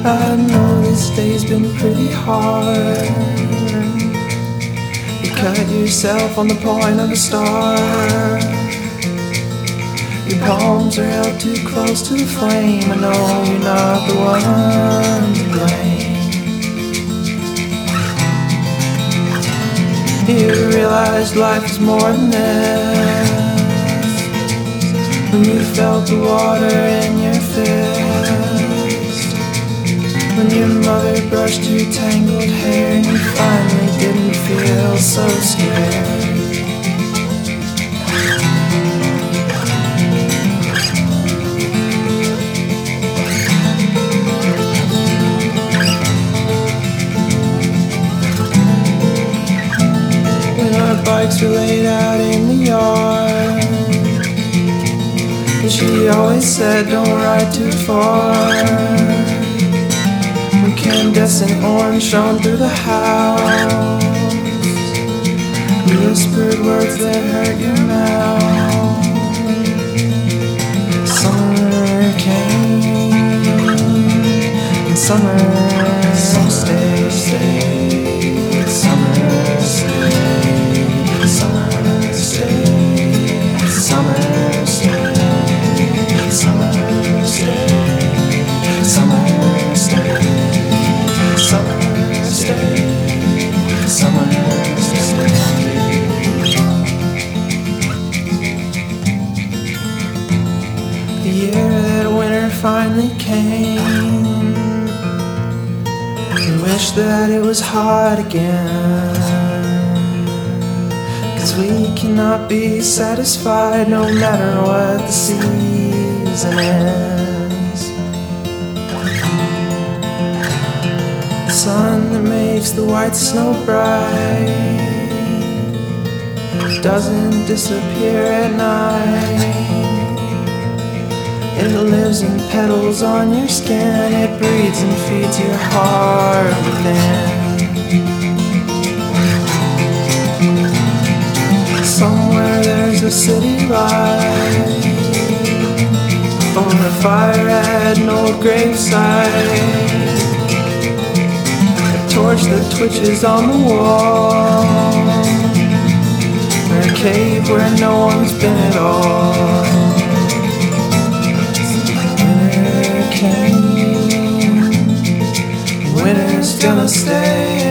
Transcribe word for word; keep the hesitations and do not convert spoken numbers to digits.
I know this day's been pretty hard. You cut yourself on the point of a star. Your palms are held too close to the flame. I know you're not the one to blame. You realized life is more than this when you felt the water in your fist, when your mother brushed your tangled hair and you finally didn't feel so scared. When our bikes were laid out in the yard, she always said, don't ride too far. Incandescent orange shone through the house. We whispered words that hurt your mouth. Summer came, and summer, summer stayed, stayed. Summer stayed, summer stayed, summer stayed. Summer stay, summer stay, summer stay, summer stay. The year that winter finally came, and wish that it was hot again. 'Cause we cannot be satisfied no matter what the season is. The sun that makes the white snow bright doesn't disappear at night. It lives in petals on your skin. It breathes and feeds your heart within. Somewhere there's a city light on a fire at an old gravesite. A torch that twitches on the wall, or a cave where no one's been at all. Winter came, winter's gonna stay.